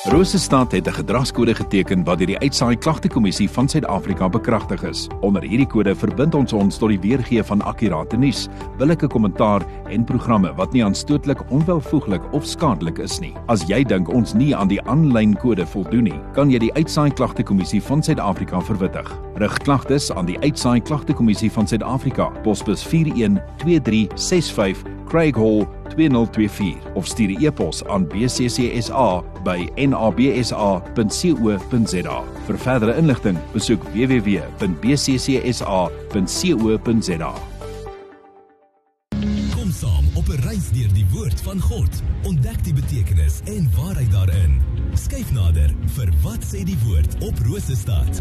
Rosestad het 'n gedragskode geteken wat deur die Uitsaai Klagtekommissie van Suid-Afrika bekragtig is. Onder hierdie kode verbind ons tot die weergee van akkurate nuus, billike kommentaar en programme wat nie aanstootlik, onwelvoeglik of skadelik is nie. As jy dink ons nie aan die aanlyn kode voldoen nie, kan jy die Uitsaai Klagtekommissie van Suid-Afrika verwittig. Rig klagtes aan die Uitsaai Klagtekommissie van Suid-Afrika, posbus 412365 Craig Hall 2024 of stuur 'n e-pos aan bccsa@nabsa.co.za. Vir verdere inligting, besoek www.bccsa.co.za. Kom saam op 'n reis deur die woord van God. Ontdek die betekenis en waarheid daarin. Skyf nader vir Wat sê die woord op Rosestad.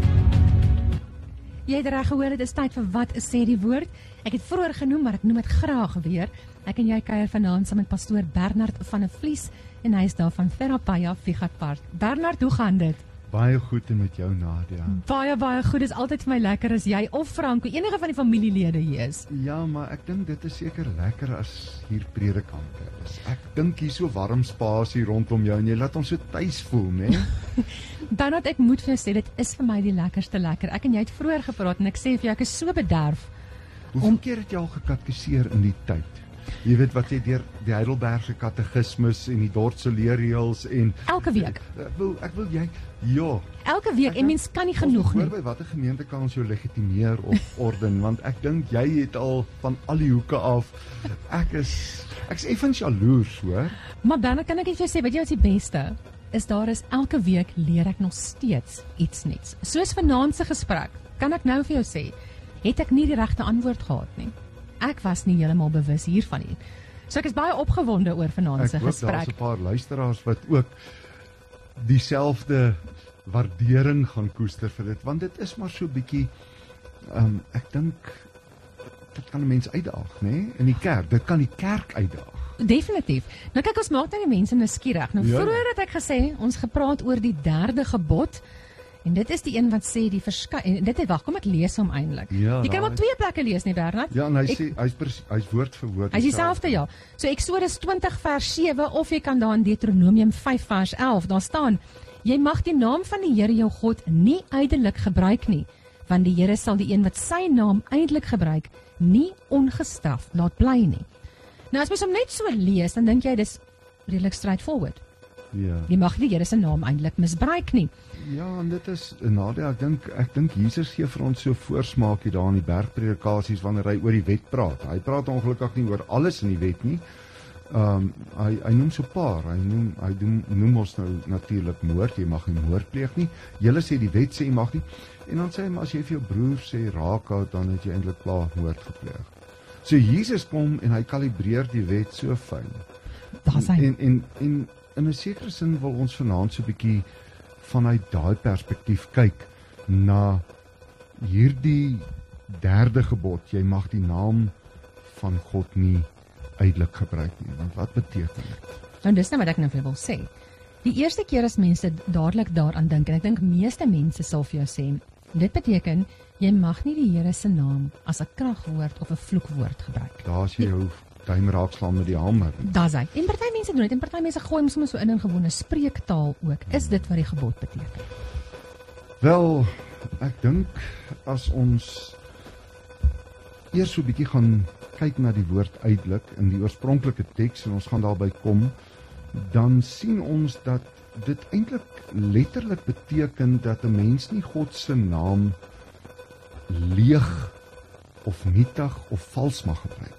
Jy het reg gehoor, dit is tyd vir Wat sê die woord. Ek het vroeër genoem, maar ek noem dit graag weer. Ek en jy kuier vanaand saam met pastoor Bernard van der Vlies en hy is daar van Therapia Figat Park. Bernard, hoe gaan dit? Baie goed en met jou, Nadia. Baie goed, dit is altyd vir my lekker as jy of Franco, enige van die familielede hier is. Ja, maar ek dink dit is seker lekker as hier predikante is. Ek dink hier so warm spasie rondom jou en jy laat ons so tuis voel, né? Bernard, ek moet vir jou sê, dit is vir my die lekkerste lekker. Ek en jy het vroeër gepraat en ek sê vir jou, ek is so bederf. Hoeveel keer het jy al gekatkiseer in die tyd? Jy weet wat jy deur die Heidelbergse katekismus en die Dordtse leerreëls en Elke week. Ek wil jy ja. Elke week en mens kan nie genoeg nie. By watter gemeente kan ons jou legitimeer of orden want ek dink jy het al van al die hoeke af. Ek's effens jaloers, hoor. Maar dan kan ek net vir jou sê, weet jy wat die beste is? Daar is elke week leer ek nog steeds iets nuuts. Soos vanaand se gesprek, kan ek nou vir jou sê, het ek nie die regte antwoord gehad nie. Ek was nie heeltemal bewus hiervan nie. So ek is baie opgewonde oor vanaand se gesprek. Ek hoop daar's 'n paar luisteraars wat ook dieselfde waardering gaan koester vir dit, want dit is maar so bietjie ek dink dit kan 'n mens uitdaag, né? In die kerk, dit kan die kerk uitdaag. Definitief. Nou kyk, ons maak nou die mense nuuskierig. Nou vroeër het ek gesê, ons gepraat oor die 3de gebod. En dit is die een wat sê die wag, kom ek lees hom eintlik. Ja, jy kan maar 2 plekke lees nie, Bernard? Ja, en hy's woord vir woord. Hy's dieselfde, ja. So Eksodus 20 vers 7 of jy kan daar in Deuteronomium 5 vers 11, daar staan: jy mag die naam van die Here jou God nie ydelik gebruik nie, want die Here sal die een wat sy naam ydelik gebruik nie ongestraf laat bly nie. Nou as mens hom net so lees, dan dink jy dis redelik straightforward. Ja. Jy mag die Here se naam eintlik misbruik nie. Ja, en dit is Nadia, ek dink Jesus gee vir ons so voorsmaakie daar in die bergpredikasies wanneer hy oor die wet praat. Hy praat ongelukkig nie oor alles in die wet nie. Hy noem so 'n paar. Hy noem ons nou natuurlik moord, jy mag nie moord pleeg nie. Julle sê die wet sê jy mag nie. En dan sê hy, maar as jy vir jou broer sê raak hou, dan het jy eintlik klaar moord gepleeg. So Jesus kom en hy kalibreer die wet so fyn. En in 'n sekere sin wil ons vanaand so 'n bietjie vanuit daai perspektief kyk na hierdie 3de gebod. Jy mag die naam van God nie ydelik gebruik nie. Want wat beteken dit? Nou dis nou wat ek nou vir wil sê. Die eerste keer as mense dadelik daaraan dink, en ek dink meeste mense sal vir jou sê, dit beteken jy mag nie die Here se naam as 'n kragwoord of 'n vloekwoord gebruik. Daar's jy jou duim raakslaan met die hamer. Daar's hy. En party mense doen dit en party mense gooi hom sommer so in gewone spreektaal ook. Is dit wat die gebod beteken? Wel, ek dink as ons eers so 'n bietjie gaan kyk na die woord ydelik in die oorspronklike teks en ons gaan daarby kom, dan sien ons dat dit eintlik letterlik beteken dat 'n mens nie God se naam leeg of nietig of vals mag gebruik.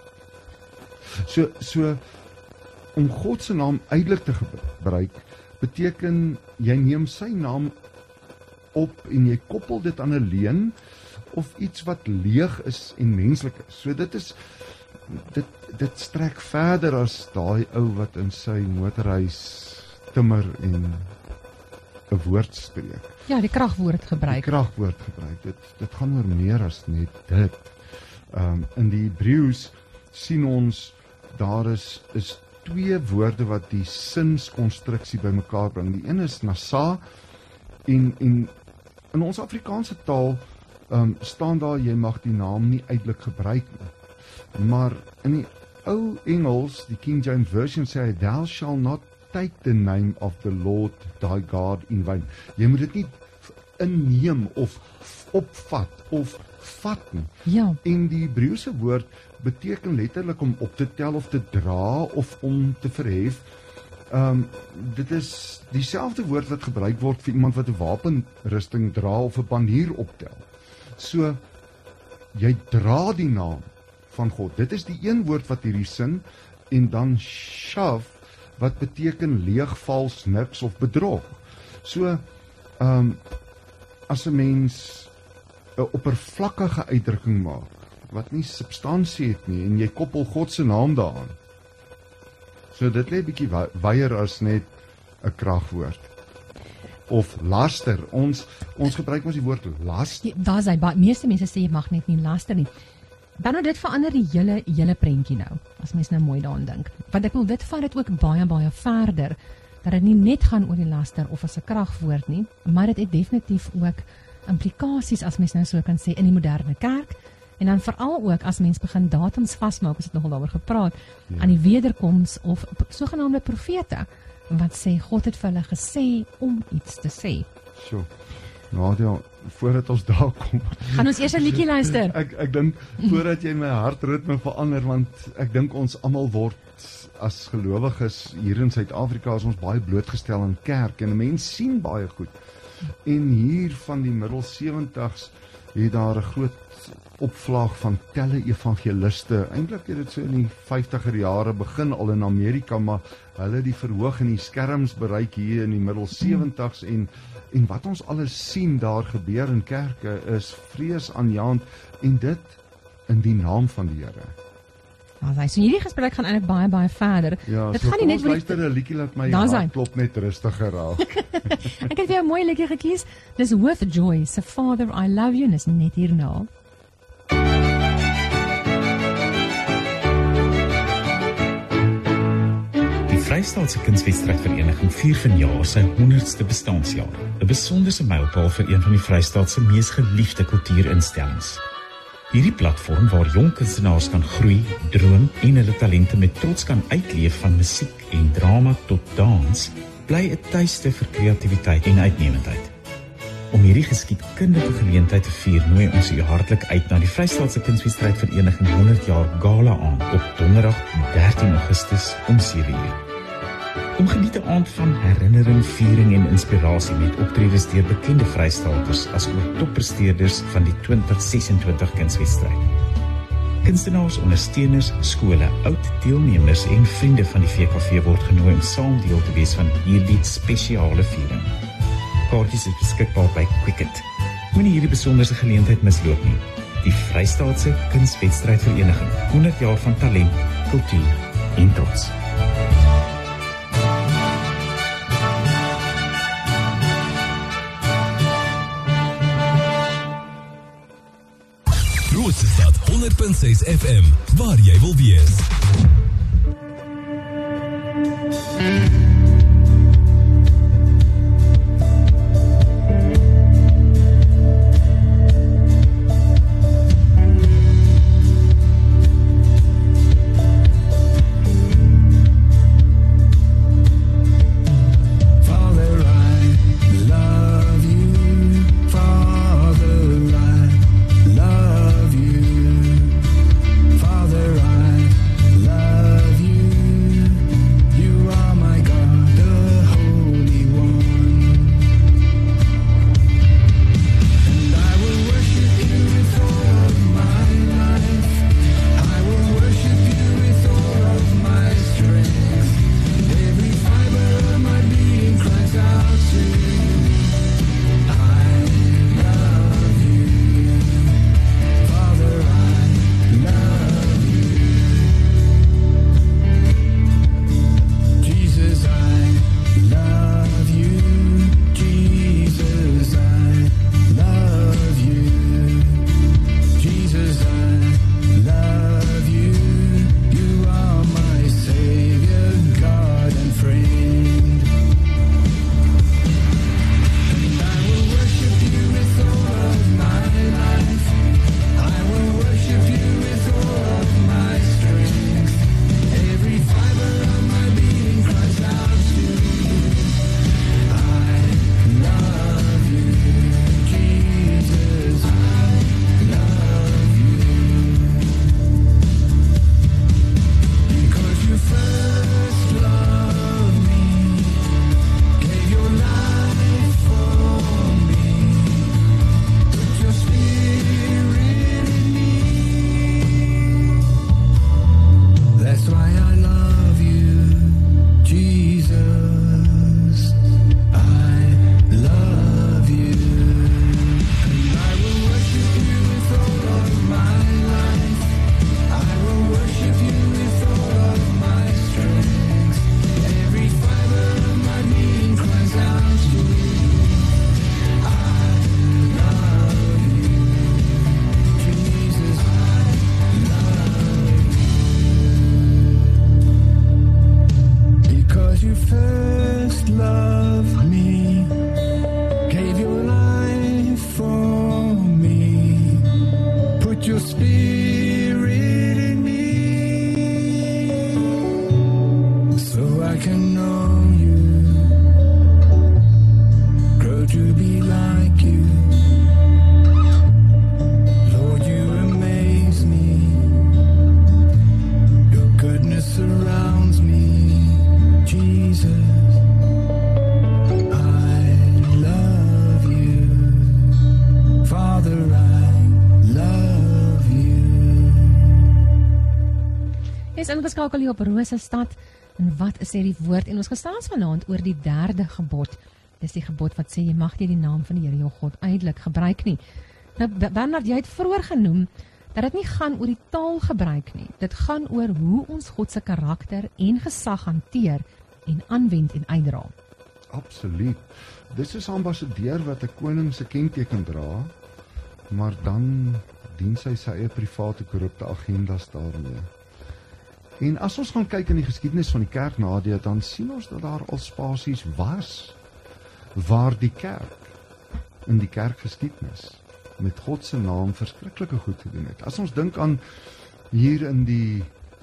So om God se naam ydelik te gebruik beteken jy neem sy naam op en jy koppel dit aan 'n leuen of iets wat leeg is en menslik is. So dit strek verder as daai ou wat in sy motorhuis timmer en 'n woord spreek. Ja, die kragwoord gebruik. Dit gaan oor meer as net dit. In die Hebreëus sien ons daar is 2 woorde wat die sinskonstruksie bymekaar bring. Die een is nasa en in ons Afrikaanse taal staan daar jy mag die naam nie ydelik gebruik nie. Maar in die ou Engels, die King James Version sê hy thou shall not take the name of the Lord thy God in vain. Jy moet dit nie inneem of opvat of vat nie. Ja. En die Hebreëse woord beteken letterlik om op te tel of te dra of om te verhef. Dit is dieselfde woord wat gebruik word vir iemand wat 'n wapenrusting dra of 'n banier optel. So, jy dra die naam van God. Dit is die een woord wat hierdie sin, en dan shav, wat beteken leeg, vals, niks of bedrog. So, as 'n mens 'n oppervlakkige uitdrukking maak, wat nie substansie het nie, en jy koppel God se naam daaraan, so dit lê bietjie weier as net 'n kragwoord. Of laster, ons gebruik ons die woord laster. Daar is meeste mense sê jy mag net nie laster nie. Dan nou dit verander die hele prentjie nou, as mens nou mooi daaraan dink. Want ek wil dit vat dit ook baie verder, dat dit nie net gaan oor die laster of as 'n kragwoord nie, maar dit het definitief ook implikasies, as mens nou so kan sê, in die moderne kerk, en dan veral ook as mens begin datums vasmaak, ons het nogal daaroor gepraat, aan die wederkoms of sogenaamde profete, wat sê, God het vir hulle gesê om iets te sê. So, Nadia, voordat ons daar kom, gaan ons eers 'n liedjie luister. Ek dink, voordat jy my hartritme verander, want ek dink ons almal word as gelowiges hier in Suid-Afrika is ons baie blootgestel aan kerk, en 'n mens sien baie goed. En hier van die middel 70s het daar 'n groot opvlaag van tele-evangeliste. Eintlik het dit so in die 50er jare begin al in Amerika, maar hulle het die verhoog in die skerms bereik hier in die middel 70s, en wat ons alles sien daar gebeur in kerke is vreesaanjaend, en dit in die naam van die Here. So hierdie gesprek gaan eintlik baie verder. Ja, dit so gaan nie net ons luister 'n liedjie laat my hart klop net rustiger raak. Ek het weer 'n mooi liedjie gekies. Dis With Joy, se Father I Love You, en is net hierna. Die Vrystaatse Kunswedstrydvereniging vier vanjaar sy 100ste bestaanjaar. 'n Besonderse mylpaal vir een van die Vrystaatse mees geliefde kultuurinstellings. Hierdie platform waar jong kunstenaars kan groei, droom en hulle talente met trots kan uitleef, van musiek en drama tot dans, bly 'n tuiste vir kreatiwiteit en uitnemendheid. Om hierdie geskiedkundige geleentheid te vier, nooi ons u hartlik uit na die Vrystaatse Kunswedstrydvereniging 100 jaar gala aand op donderdag 13 Augustus om 7:00. Kom geniet 'n aand van herinnering, viering en inspirasie met optredes deur bekende Vrystaaters as ook toppresteerders van die 2026 kunswedstryd. Kunstenaars, ondersteuners, skole, oud deelnemers en vriende van die VKV word genooi om saam deel te wees van hierdie spesiale viering. Kaartjies is beskikbaar by Quicket. Moenie hierdie besonderse geleentheid misloop nie. Die Vrystaatse Kunswedstrydvereniging, 100 jaar van talent, kultuur en trots. Stad 100.6 FM, waar jy wil wees. Love Is ingeskakel hier op Rosestad. En wat sê die woord? En ons gesels vanaand oor die 3de gebod. Dis die gebod wat sê jy mag nie die naam van die Here jou God uitelik gebruik nie. Nou Bernard, jy het vroeër genoem dat dit nie gaan oor die taalgebruik nie. Dit gaan oor hoe ons God se karakter en gesag hanteer en aanwend en uitdra. Absoluut. Dis is 'n ambassadeur wat 'n koning se kenteken dra, maar dan dien sy eie private korrupte agendas daarmee. En as ons gaan kyk in die geskiedenis van die kerk na dit, dan sien ons dat daar al spasies was waar die kerk in die kerkgeskiedenis met God se naam verskriklike goed gedoen het. As ons dink aan hier in die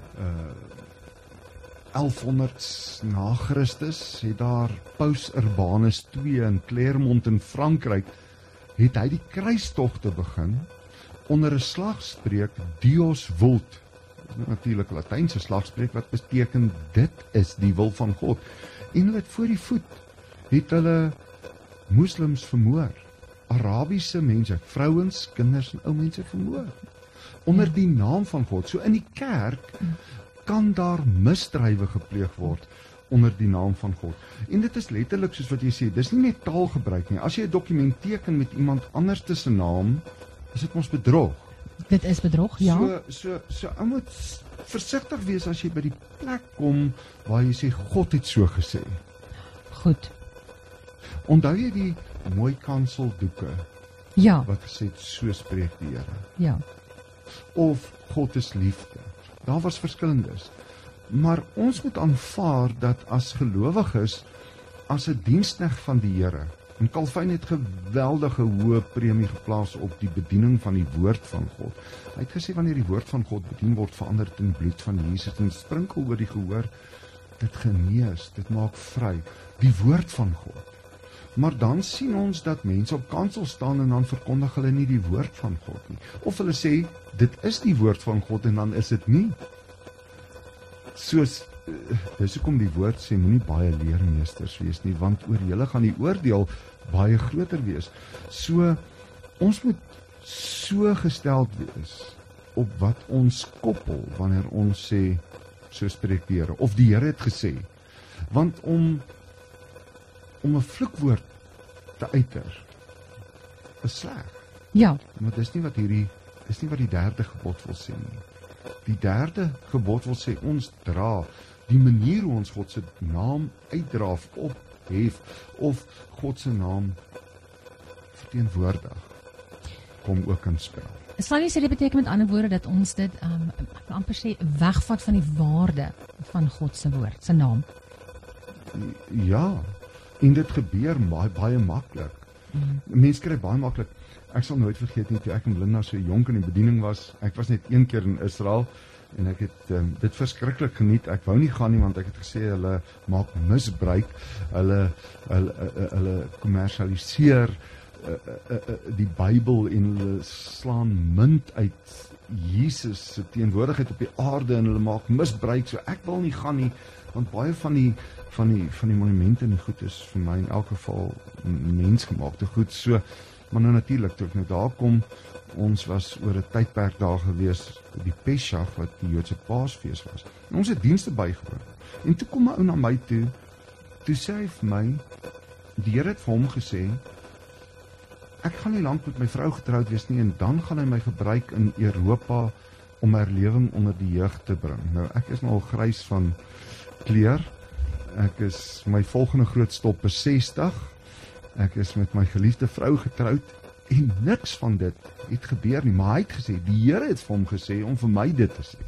1100s na Christus, het daar Paus Urbanus II in Clermont in Frankryk, het hy die kruistogte begin onder 'n slagspreuk Dios vult. Natuurlik 'n Latynse slagspreuk wat beteken dit is die wil van God. En hulle het voor die voet het hulle moslems vermoor, Arabiese mense, vrouens, kinders en ou mense vermoor onder die naam van God. So in die kerk kan daar misdrywe gepleeg word onder die naam van God. En dit is letterlik soos wat jy sê, dis nie net taalgebruik nie. As jy 'n dokument teken met iemand anders se naam, is dit mos bedrog. Dit is bedrog, ja. So ou moet versigtig wees as jy by die plek kom waar jy sê God het so gesê. Goed. Onthou jy die mooi kanseldoeke Ja, wat gesê het so spreek die Here? ja. Of God is liefde. Daar was verskillendes. Maar ons moet aanvaar dat as gelowiges, as 'n diensknegt van die Here, en Calvin het geweldige hoë premie geplaas op die bediening van die woord van God. Hy het gesê wanneer die woord van God bedien word, verander dit in bloed van Jesus en sprinkel oor die gehoor, dit genees, dit maak vry, die woord van God. Maar dan sien ons dat mense op kansel staan en dan verkondig hulle nie die woord van God nie. Of hulle sê, dit is die woord van God en dan is dit nie. Soos, dis hoekom die woord sê, moenie baie leermeesters wees nie, want oor julle gaan die oordeel baie groter wees. So, ons moet so gesteld wees op wat ons koppel, wanneer ons sê, so spreek die Here, of die Here het gesê. Want om 'n vloekwoord te uiter, is sleg. Ja, Maar dis nie wat die 3de gebod wil sê nie. Die 3de gebod wil sê, ons dra die manier hoe ons God se naam uitdra of ophef, of God se naam verteenwoordig, kom ook in spel. sal jy sê dit beteken met ander woorde dat ons dit amper sê wegvat van die waarde van God se woord, se naam? Ja, en dit gebeur baie maklik. Mense kry baie maklik. Ek sal nooit vergeet nie, toe ek en Linda so jonk in die bediening was, ek was net een keer in Israel, en ek het dit verskriklik geniet. Ek wou nie gaan nie, want ek het gesê, hulle maak misbruik, hulle kommersialiseer die Bybel en hulle slaan munt uit Jesus se teenwoordigheid op die aarde en hulle maak misbruik, so ek wil nie gaan nie, want baie van die monumente en die goed is vir my in elk geval mensgemaakte goed, so, maar nou natuurlik, toe ek nou daar kom, ons was oor 'n tydperk daar gewees, die Pesach, wat die Joodse Paasfees was, en ons het dienste bygewoon, en toe kom 'n ou na my toe sê hy vir my, die Here het vir hom gesê, ek gaan nie lank met my vrou getroud wees nie, en dan gaan hy my gebruik in Europa om herlewing onder die jeug te bring. Nou, ek is nou al grys van kleur, my volgende groot stop is 60, ek is met my geliefde vrou getroud, en niks van dit het gebeur nie, maar hy het gesê, die Here het vir hom gesê, om vir my dit te sê.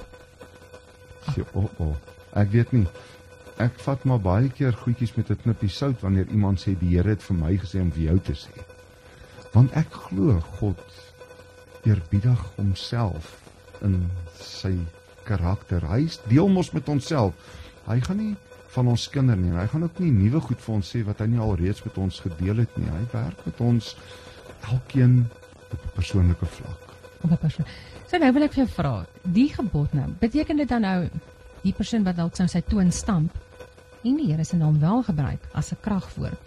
Sê, ek weet nie, ek vat maar baie keer goedjies met 'n knippie sout, wanneer iemand sê, die Here het vir my gesê, om vir jou te sê. Want ek glo God eerbiedig homself in sy karakter. Hy deel mos met onsself. Hy gaan nie van ons kinder nie. Hy gaan ook nie nuwe goed vir ons sê wat hy nie al reeds met ons gedeel het nie. Hy werk met ons elkeen op 'n persoonlike vlak. Op 'n persoon. So nou wil ek vir jou vra, die gebod nou, beteken dit dan nou die persoon wat dalk sy toon stamp en die Here se naam wel gebruik as 'n kragwoord,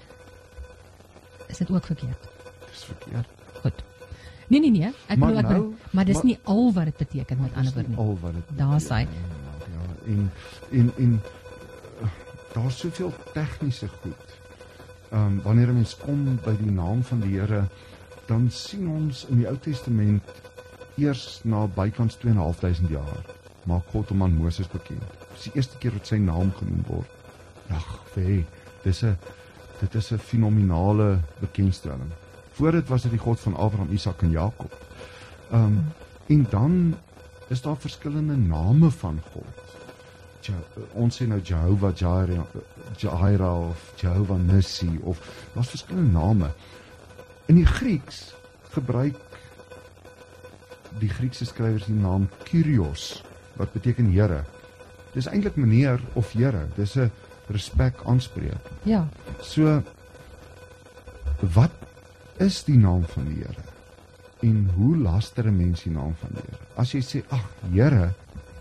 is dit ook verkeerd? Dis verkeerd. Goed. Nee, ek Maar bedoel, nou- maar dis nie al wat dit beteken met ander woorde nie. Al wat dit Daar's hy. Ja, en daar's soveel tegniese goed. Wanneer 'n mens kom by die naam van die Here, dan sien ons in die Ou Testament eers na bykans 2.500 jaar maak God hom aan Moses bekend. Dis die eerste keer wat sy naam genoem word. Jahwe, dit is 'n fenominale bekendstelling. Voor dit was dit die God van Abraham, Isak en Jakob. En dan is daar verskillende name van God. Ons sê nou Jehovah Jireh of Jehovah Nissi, of daar's verskillende name. In die Grieks gebruik die Griekse skrywers die naam Kyrios, wat beteken Here. Dis eintlik meneer of Here, dis 'n respek aanspreek. Ja. So, wat is die naam van die Here? En hoe laster 'n mens die naam van die Here? As jy sê, ag, Here,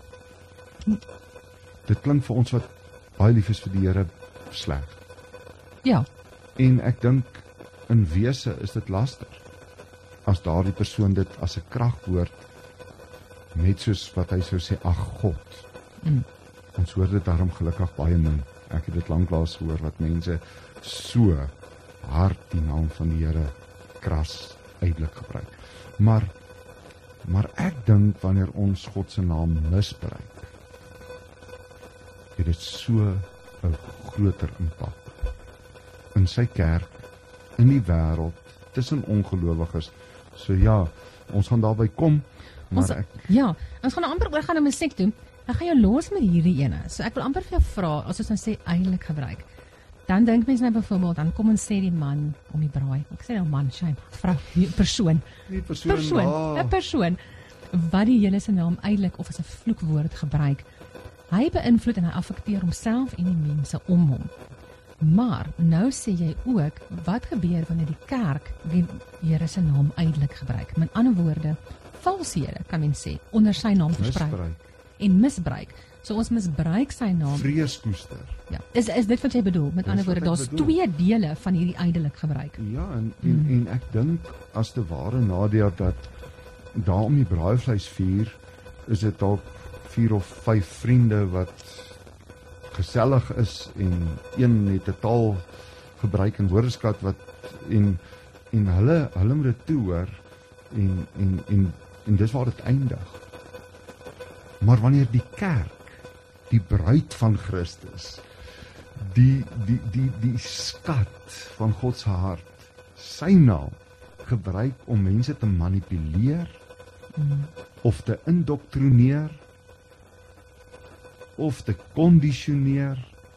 dit klink vir ons wat baie lief is vir die Here sleg. Ja. En ek dink, in wese is dit laster, as daardie persoon dit as 'n kragwoord, net soos wat hy sou sê, ag God. Ons hoor dit daarom gelukkig baie min. Ek het dit lanklaas gehoor, wat mense so hard die naam van die Here kras uitelik gebruik. Maar ek dink, wanneer ons God se naam misbruik, het dit so 'n groter impak in sy kerk, in die wêreld, tussen ongelowiges. So ja, ons gaan daarby kom, maar ons gaan amper oorgaan na musiek toe. Ek gaan jou los met hierdie ene. So ek wil amper vir jou vra, as ons nou sê eintlik gebruik. Dan dink mense nou byvoorbeeld, dan kom ons sê die man om die braai. Ek sê nou man, shame, vrou, persoon. Die persoon, 'n persoon wat die Here se naam eintlik of as 'n vloekwoord gebruik. Hy beïnvloed en hy affekteer homself en die mense om hom. Maar nou sê jy ook, wat gebeur wanneer die kerk die Here se naam eintlik gebruik? Met ander woorde, valshede kan mens sê, onder sy naam versprei en misbruik. So ons misbruik sy naam. Vreeskoester. Ja, is dit wat jy bedoel? Met ander woorde, daar's twee dele van hierdie ydelik gebruik. Ja, en ek dink as te ware Nadia, dat daar om die braaivleisvuur is dit dalk 4 of 5 vriende wat gesellig is, en een het 'n taal gebruik in woordeskat wat en hulle moet dit toehoor, en dis waar dit eindig. Maar wanneer die kerk, die bruid van Christus, die skat van God se hart, sy naam gebruik om mense te manipuleer, of te indoktrineer, of te kondisioneer,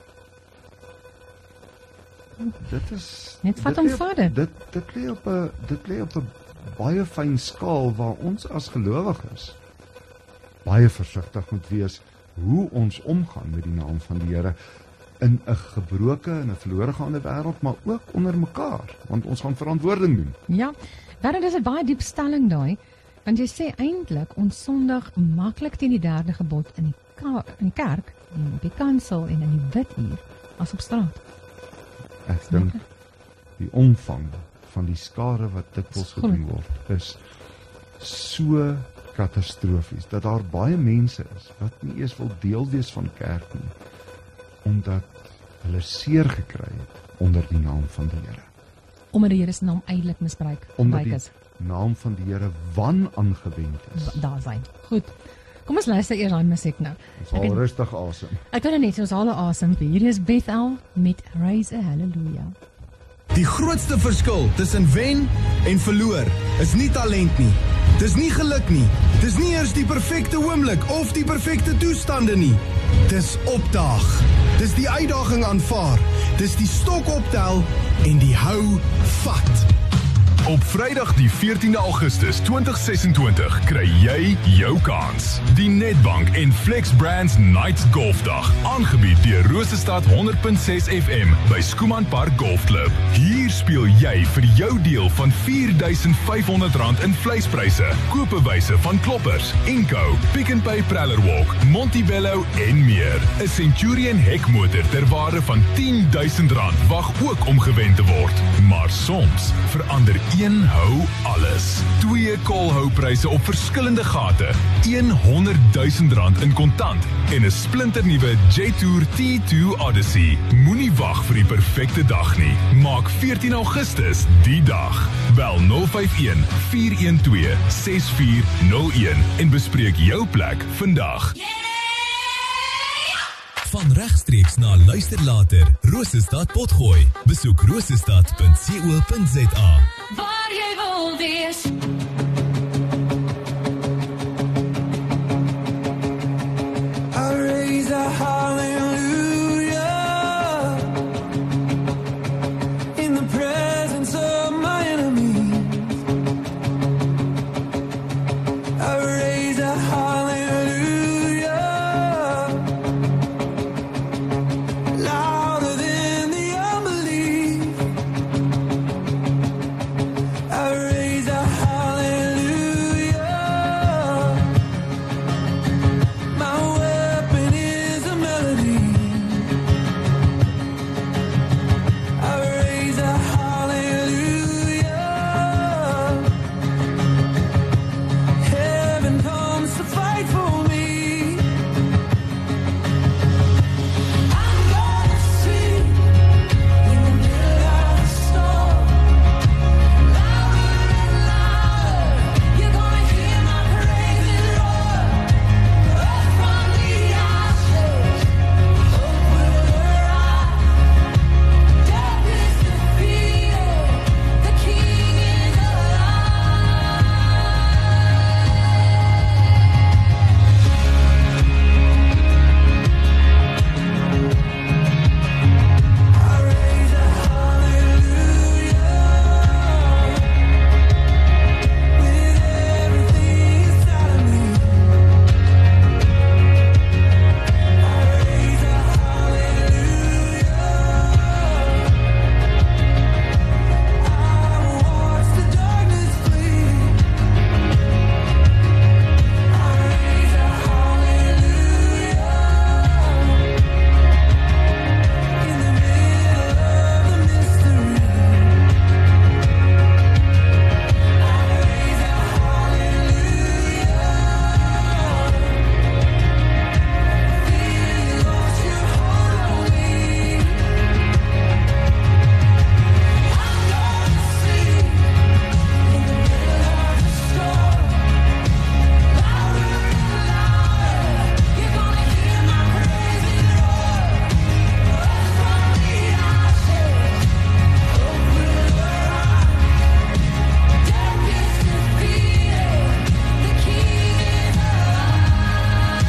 dit is net vat om vader. Dit lê op 'n baie fyn skaal waar ons as gelowiges baie versigtig moet wees hoe ons omgaan met die naam van die Here in 'n gebroke en 'n verlore gaande wêreld, maar ook onder mekaar, want ons gaan verantwoording doen. Ja, daarom is dit baie diep stelling daai, want jy sê eintlik ons sondig maklik teen die 3de gebod in die kerk, en op die kansel en in die biduur as op straat. Ek dink die omvang van die skade wat dikwels gedoen word is so katastrofies, dat daar baie mense is wat nie eers wil deel wees van kerk nie, omdat hulle seer gekry het onder die naam van die Here. Omdat die Here se naam eintlik misbruik is. Naam van die Here aangewend is. Daar is hy. Goed. Kom ons luister eers aan musiek nou. Ons haal rustig asem. Ek kan net ons haal asem. Hier is Bethel met Raise a Hallelujah. Die grootste verskil tussen wen en verloor is nie talent nie. Dis nie geluk nie. Dis nie eers die perfekte oomblik of die perfekte toestande nie. Dis opdaag. Dis die uitdaging aanvaar. Dis die stok optel en die hou vat. Op Vrydag die 14de Augustus 2026 kry jy jou kans. Die Nedbank en Flex Brands Night Golfdag, aangebied deur Rosestad 100.6 FM by Schoeman Park Golfklub. Hier speel jy vir jou deel van R4,500 in vleispryse, koopbewyse van Kloppers, Inco, Pick n Pay Praller Walk, Montebello en meer. 'n Centurion hekmotor ter waarde van R10,000 wag ook om gewen te word. Maar soms verander Een hou alles. 2 koolhoupryse op verskillende gate. R100,000 in kontant en 'n splinternuwe Jetour T2 Odyssey. Moenie wag vir die perfekte dag nie. Maak 14 Augustus die dag. Bel 051 412 6401 en bespreek jou plek vandag. Van regstreeks na luister later, Rosestad Potgooi. Besoek rosestad.co.za. Waar jy wil wees. I raise a hallelujah in the presence of my enemies. I raise a hallelujah louder than the unbelief. I raise a hallelujah. My weapon is a melody. I raise a hallelujah. Heaven comes to fight for me. I'm gonna sing in the middle of the storm. Louder and louder, you're gonna hear my praises roar. Up from the ashes, hope will arise. Death is defeated, the King is alive. I raise a hallelujah with everything inside of me. I raise a hallelujah. I will watch the darkness flee. I raise a hallelujah in the middle of the mystery. I raise a hallelujah. Feel you lost your hold on me. I'm gonna sing in the middle of the storm. Louder and louder, you're gonna hear my praises roar. Up from the ashes, hope will arise. Death is defeated, the King is alive.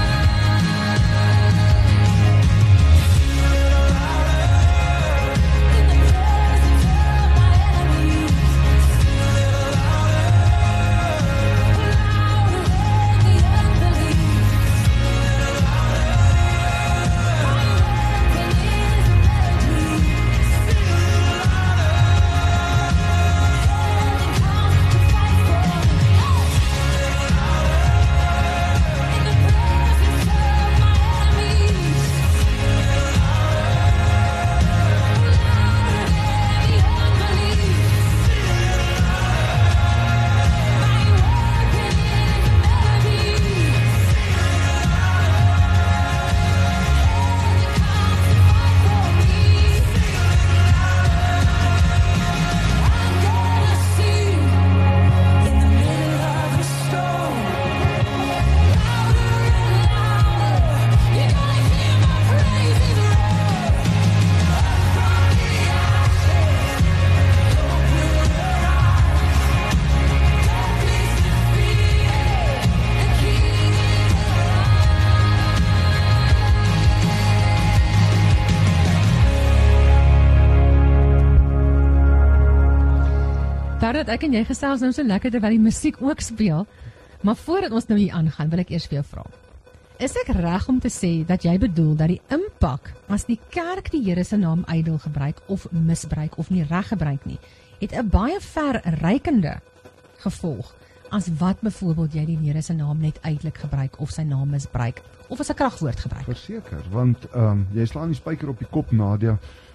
In the presence of my enemies, louder than the unbelief. Bernard, ek en jy gesels nou so lekker terwyl die musiek ook speel. Maar voordat ons nou hier aangaan, wil ek eers vir jou vra. Is ek reg om te sê dat jy bedoel dat die impak as die kerk die Here se naam ydel gebruik of misbruik of nie reg gebruik nie, het 'n baie verrykende gevolg as wat byvoorbeeld jy die Here se naam net uitelik gebruik of sy naam misbruik of as 'n kragwoord gebruik? Verseker, want jy slaan die spyker op die kop, Nadia.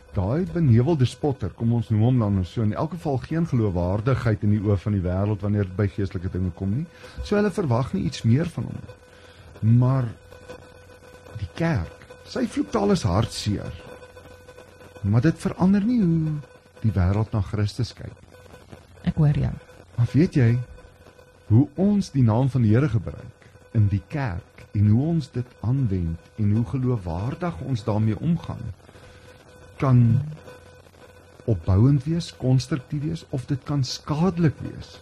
daai benewelde spotter, kom ons noem hom dan so, in elk geval geen geloofwaardigheid in die oë van die wêreld wanneer dit by geestelike dinge kom nie. So hulle verwag nie iets meer van hom nie. Maar die kerk, sy vloektaal is hartseer. Maar dit verander nie hoe die wêreld na Christus kyk. Ek hoor jou. Maar weet jy, hoe ons die naam van die Here gebruik in die kerk, en hoe ons dit aanwend, en hoe geloofwaardig ons daarmee omgaan, kan opbouend wees, konstruktief wees, of dit kan skadelik wees.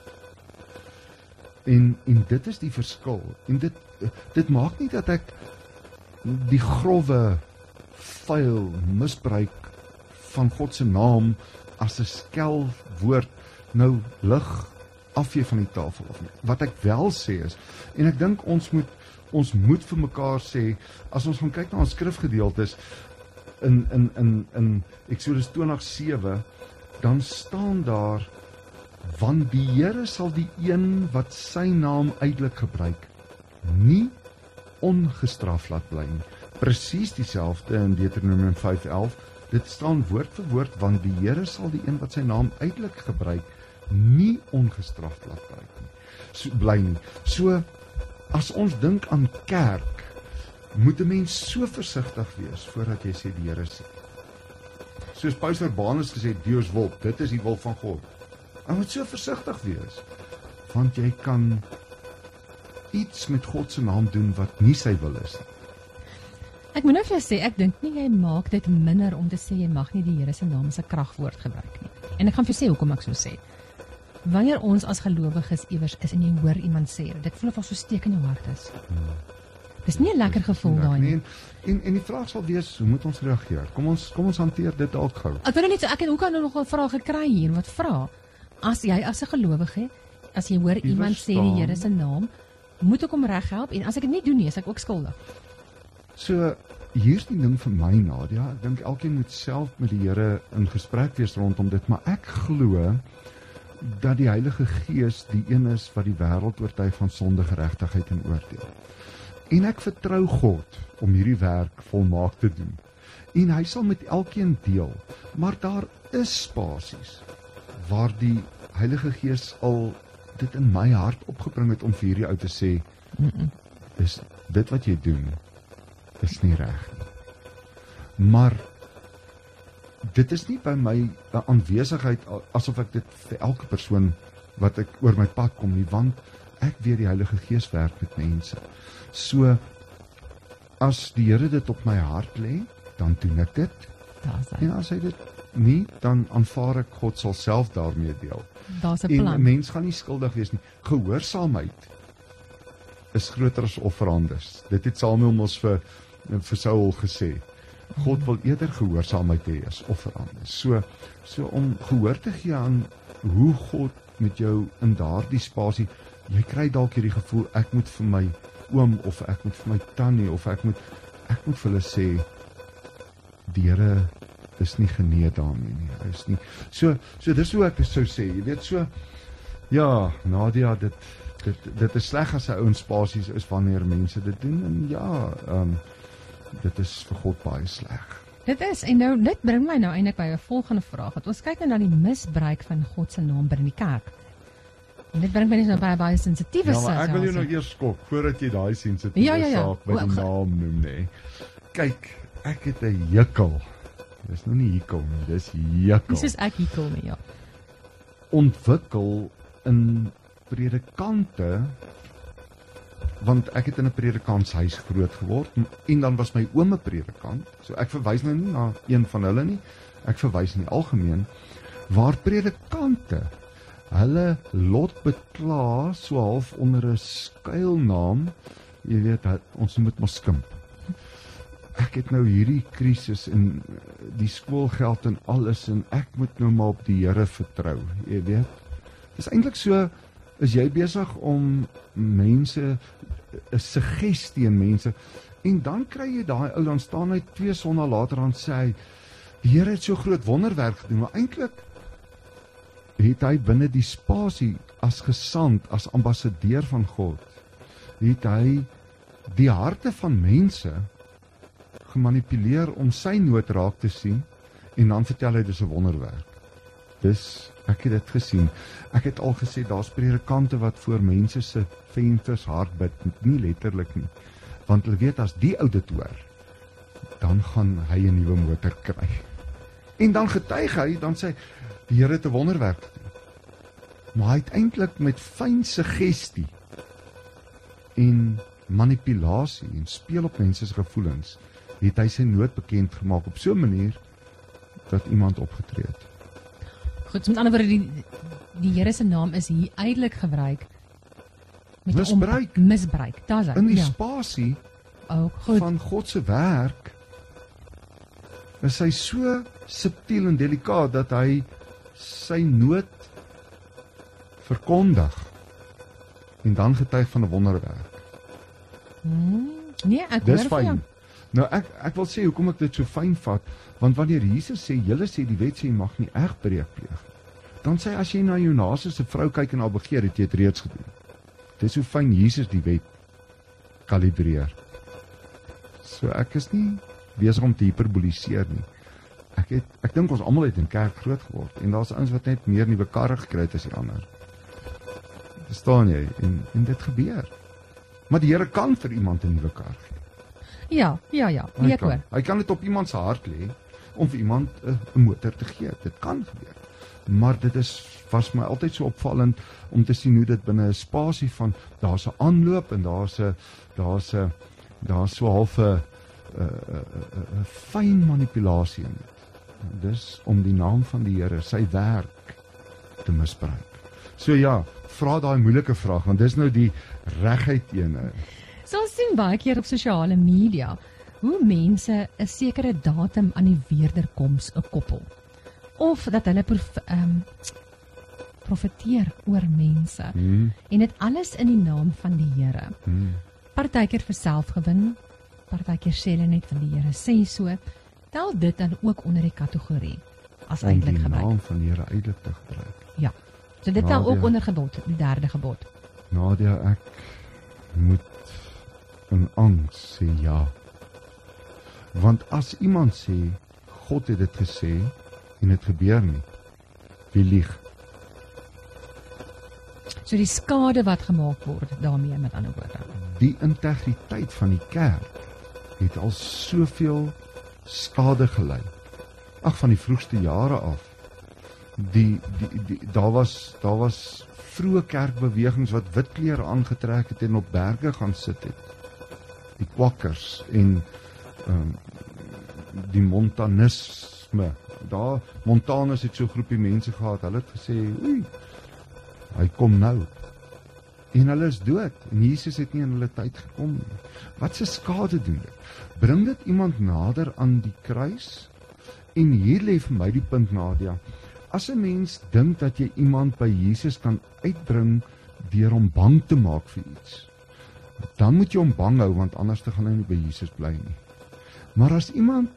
En dit is die verskil. En dit maak nie dat ek die grove, vuil misbruik van God se naam as 'n skelwoord nou lig afvee van die tafel of nie. Wat ek wel sê is, en ek dink ons moet vir mekaar sê, as ons gaan kyk na ons skrifgedeeltes in Exodus 20:7, dan staan daar, want die Here sal die een wat sy naam uitelik gebruik, nie ongestraf laat bly nie. Presies dieselfde in Deuteronomium 5:11, dit staan woord vir woord, want die Here sal die een wat sy naam uitelik gebruik, nie ongestraf laat bly nie. So, as ons dink aan kerk, moet 'n mens so versigtig wees voordat jy sê die Here sê. Soos Paulus Urbanus gesê, Deus wil, dit is die wil van God. Jy moet so versigtig wees, want jy kan iets met God se naam doen wat nie sy wil is. Ek moet nou vir jou sê, ek dink nie jy maak dit minder om te sê jy mag nie die Here se naam as 'n kragwoord gebruik nie. En ek gaan vir jou sê hoekom ek so sê. Wanneer ons as gelowiges iewers is en jy hoor iemand sê, dit voel of ons so steek in jou hart is. Dis nie 'n lekker gevoel daai nie. En die vraag sal wees, hoe moet ons reageer? Kom ons hanteer dit dalk gou. Ek weet net so, hoe kan nou nog 'n vraag gekry hier wat vra? As jy as 'n gelowige, as jy hoor iemand sê die Here se naam, moet ek hom reghelp, en as ek dit nie doen nie, is ek ook skuldig. So, hier's die ding vir my, Nadia, ek dink elkeen moet self met die Here in gesprek wees rondom dit, maar ek glo dat die Heilige Gees die een is wat die wêreld oortuig van sonde, geregtigheid en oordeel. En ek vertrou God om hierdie werk volmaak te doen. En hy sal met elkeen deel, maar daar is spasies waar die Heilige Gees al dit in my hart opgebring het om vir hierdie ou te sê, is dit wat jy doen, is nie reg nie. Maar dit is nie by my 'n aanwesigheid asof ek dit vir elke persoon wat ek oor my pad kom nie, want ek weet die Heilige Gees werk met mense. So, as die Here dit op my hart lê, dan doen ek dit. En as hy dit nie, dan aanvaar ek God sal self daarmee deel. Daar's 'n plan. En 'n mens gaan nie skuldig wees nie. Gehoorsaamheid is groter as offerandes. Dit het Samuel ons vir Saul gesê. God wil eerder gehoorsaamheid hê as offerandes. So om gehoor te gee aan hoe God met jou in daardie spasie, jy kry dalk hierdie gevoel, ek moet vir my oom, of ek moet vir my tannie, of ek moet vir hulle sê, die Here is nie genee daarmee nie, hy is nie. So dis hoe ek sou sê, jy weet, so, ja, Nadia, dit is sleg as 'n ou in spasies is wanneer mense dit doen, en ja, dit is vir God baie sleg. Dit is, en nou, dit bring my nou eintlik by 'n volgende vraag, want ons kyk nou na die misbruik van God se naam binne die kerk. En dit bring my nou by 'n baie sensitiewe saak. Ja, maar ek wil jou nou situasie. eers skok, voordat jy daai sensitiewe saak by die naam noem, nee. Kyk, ek het 'n hekel. Dis nou nie hekel nie, dis hekel. Dis is ek hekel nie, ja. Ontwikkel in predikante, want ek het in 'n predikantshuis groot geword, en dan was my oom 'n predikant, so ek verwys nou nie na een van hulle nie, ek verwys in die algemeen, waar predikante hulle lot bekla, so half onder 'n skuilnaam, jy weet, ons moet mos skimp. Ek het nou hierdie krisis en die skoolgeld en alles, en ek moet nou maar op die Here vertrou, jy weet. Dis eintlik so, is jy besig om mense, 'n suggestie in mense, en dan kry jy daai ou, dan staan hy 2 sondae later aan sê hy, die Here het so groot wonderwerk gedoen, maar eintlik het hy binne die spasie as gesant, as ambassadeur van God, het hy die harte van mense gemanipuleer om sy nood raak te sien, En dan vertel hy dis 'n wonderwerk. Ek het dit gesien. Ek het al gesê daar's predikante wat voor mense se vensters hard bid, nie letterlik nie. Want hulle weet as die ou dit hoor, dan gaan hy 'n nuwe motor kry. En dan getuig hy, dan sê die Here het 'n wonderwerk gedoen. Maar hy het eintlik met fyn suggestie en manipulasie en speel op mense se gevoelens, het hy sy nood bekend gemaak op so 'n manier dat iemand opgetree het. Goed, so met ander woorde, die Here se naam is hier uitelik gebruik met misbruik. Daar's hy. In die spasie van God se werk is hy so subtiel en delikaat dat hy sy nood verkondig en dan getuig van 'n wonderwerk. Nee, ek Dis hoor vir jou. fyn. Nou ek wil sê hoekom ek dit so fyn vat, want wanneer Jesus sê julle sê die wet sê jy mag nie egbreek pleeg, dan sê as jy na jou naaste se vrou kyk en haar begeer, het jy dit reeds gedoen. Dis hoe fyn Jesus die wet kalibreer. So ek is nie besig om te hiperboliseer nie. Ek dink ons almal het in kerk groot geword en daar's ouens wat net meer nuwe karre gekry het as die ander. Verstaan jy? En dit gebeur. Maar die Here kan vir iemand 'n nuwe kar gee. Ja, ek hoor. Hy kan dit op iemand se hart lê om vir iemand 'n motor te gee. Dit kan gebeur. Maar dit was my altyd so opvallend om te sien hoe dit binne 'n spasie van daar's 'n aanloop en daar's so half 'n fyn manipulasie in dit. Dis om die naam van die Here, sy werk te misbruik. So ja, vra daai moeilike vraag want dis nou die reguit ene. So ons sien baie keer op sosiale media hoe mense 'n sekere datum aan die wederkoms koppel. Of dat hulle profeteer oor mense. En dit alles in die naam van die Here. Partykeer vir selfgewin, partykeer sê hulle net van die Here sê so. Tel dit dan ook onder die kategorie as eintlik gebruik. Om die naam van die Here eintlik te gebruik. Ja. So dit tel ook onder gebod, die derde gebod. Nadia, ek moet in angs sê ja. Want as iemand sê God het dit gesê en dit gebeur nie, wie lieg? So die skade wat gemaak word daarmee met ander woorde. Die integriteit van die kerk het al soveel skade gelei. Ag, van die vroegste jare af. Daar was vroeë kerkbewegings wat wit klere aangetrek het en op berge gaan sit het. Die Quakers en die Montanisme. Daar Montanus het so 'n groepie mense gehad. Hulle het gesê, "Oei, hy kom nou." En hulle is dood. En Jesus het nie in hulle tyd gekom nie. Wat se skade doen dit? Bring dit iemand nader aan die kruis? En hier lê vir my die punt, Nadia. As 'n mens dink dat jy iemand by Jesus kan uitbring deur hom bang te maak vir iets, dan moet jy hom bang hou, want anders gaan hy nie by Jesus bly nie. Maar as iemand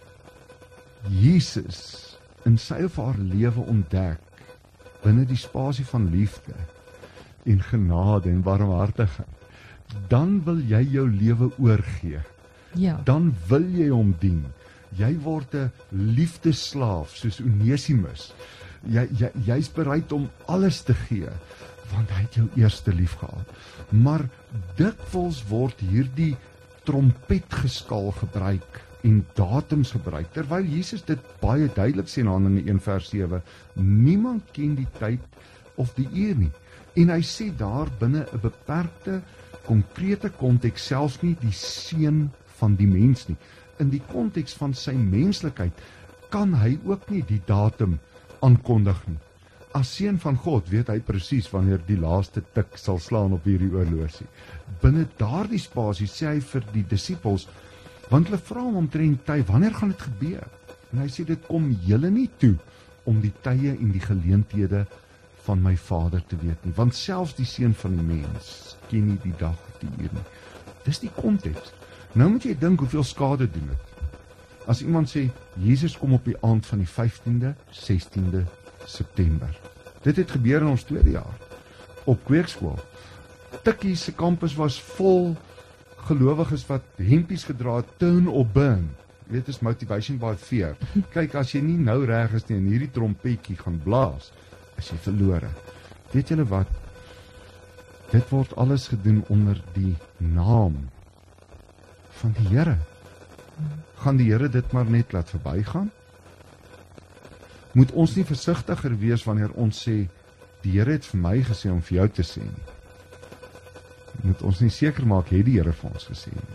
Jesus in sy of haar lewe ontdek, binne die spasie van liefde en genade en barmhartigheid, dan wil jy jou lewe oorgee. Ja. Dan wil jy hom dien. Jy word 'n liefdesslaaf soos Onesimus. Jy's bereid om alles te gee, want hy het jou eerste lief gehad. Maar dikwels word hierdie trompetgeskaal gebruik en datums gebruik, terwyl Jesus dit baie duidelik sê in Handelinge 1:7, niemand ken die tyd of die uur nie. En hy sê daar binne 'n beperkte, konkrete konteks, selfs nie die seun van die mens nie. In die konteks van sy menslikheid kan hy ook nie die datum aankondig nie. As seun van God weet hy presies wanneer die laaste tik sal slaan op hierdie oorlosie. Binne daardie spasie sê hy vir die disippels, want hulle vra hom omtrent tyd, wanneer gaan dit gebeur? En hy sê dit kom julle nie toe om die tye en die geleenthede van my Vader te weet nie, want selfs die seun van die mens ken nie die dag of die uur nie. Dis die konteks. Nou moet jy dink hoeveel skade doen dit. As iemand sê, Jesus kom op die aand van die 15de, 16de September. Dit het gebeur in ons tweede jaar, op kweekskool. Tikkie se kampus was vol gelowiges wat hempies gedra het, turn or burn. weet is motivation by fear. Kyk, as jy nie nou reg is nie en hierdie trompetjie gaan blaas, is jy verlore. Weet julle wat? Dit word alles gedoen onder die naam van die Here. Gaan die Here dit maar net laat verbygaan? Moet ons nie versigtiger wees wanneer ons sê, die Here het vir my gesê om vir jou te sê nie. Moet ons nie seker maak, het die Here vir ons gesê nie.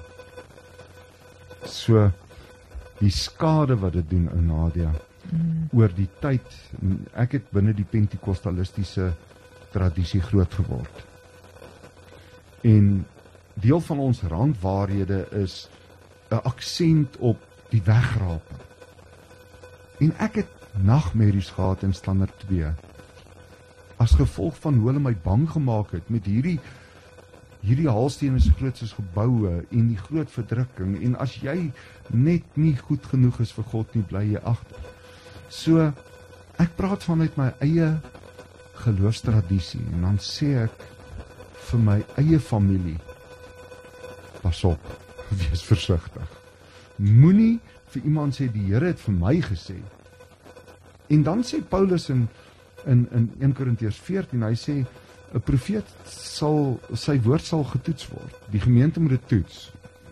So, die skade wat dit doen, ou Nadia, oor die tyd, ek het binne die pentekostalistiese tradisie groot geword. En deel van ons randwaarhede is 'n aksent op die wegraping. En ek het nagmerries gehad in standaard 2. As gevolg van hoe hulle my bang gemaak het met hierdie haalsteen is so groot soos geboue en die groot verdrukking, en as jy net nie goed genoeg is vir God nie, bly jy agter. So, ek praat vanuit my eie geloofstradisie, en dan sê ek vir my eie familie, pas op, wees versigtig. Moenie vir iemand sê, die Here het vir my gesê. En dan sê Paulus in 1 Korintiërs 14, hy sê, 'n profeet sy woord sal getoets word. Die gemeente moet dit toets.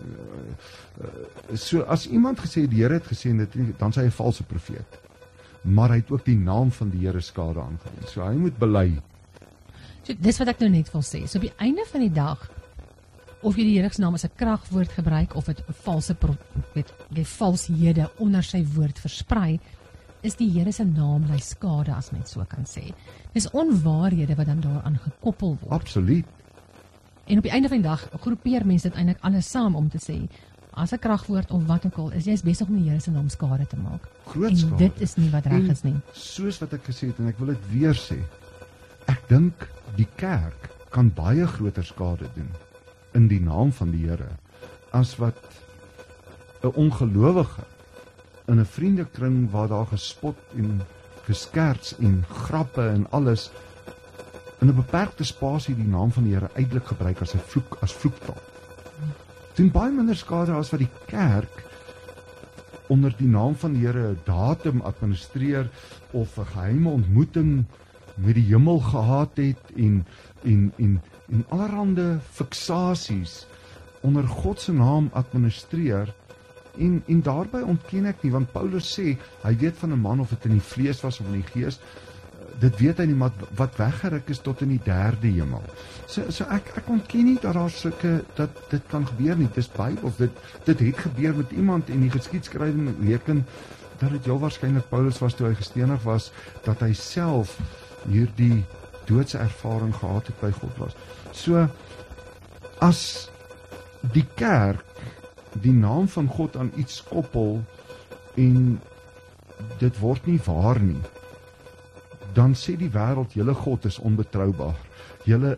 So as iemand gesê die Here het gesê dit, dan is hy 'n valse profeet. Maar hy het ook die naam van die Here skade aangedoen. So hy moet bely. So dis wat ek nou net wil sê. So op die einde van die dag, of jy die Here se naam as 'n kragwoord gebruik of dit 'n valse valshede onder sy woord versprei, is die Here se naam ly skade, as mens so kan sê. Dis onwaarhede wat dan daaraan gekoppel word. Absoluut. En op die einde van die dag groepeer mense dit eintlik alles saam om te sê, as 'n kragwoord of wat ook al, is jy besig om die Here se naam skade te maak. Groot skade. En dit is nie wat reg is nie. Soos wat ek gesê het, en ek wil dit weer sê, ek dink die kerk kan baie groter skade doen in die naam van die Here, as wat 'n ongelowige in 'n vriendekring waar daar gespot en geskerts en grappe en alles, in 'n beperkte spasie die naam van die Here uitelik gebruik as 'n vloek, as vloektaal. Doen baie minder skade as wat die kerk onder die naam van die Here 'n datum administreer of 'n geheime ontmoeting met die hemel gehad het en allerhande fiksasies onder God se naam administreer. En daarby ontken ek nie, want Paulus sê, hy weet van 'n man of dit in die vlees was of in die gees, dit weet hy nie, maar wat weggeruk is tot in die derde hemel. So ek ontken nie dat daar sulke, dat dit kan gebeur nie, dis Bybels, dit het gebeur met iemand, en die geskiedskrywing reken, dat dit heel waarskynlik Paulus was toe hy gestenig was, dat hy self hierdie doodse ervaring gehad het by God was. So, as die kerk die naam van God aan iets koppel en dit word nie waar nie, dan sê die wêreld, julle God is onbetroubaar. Julle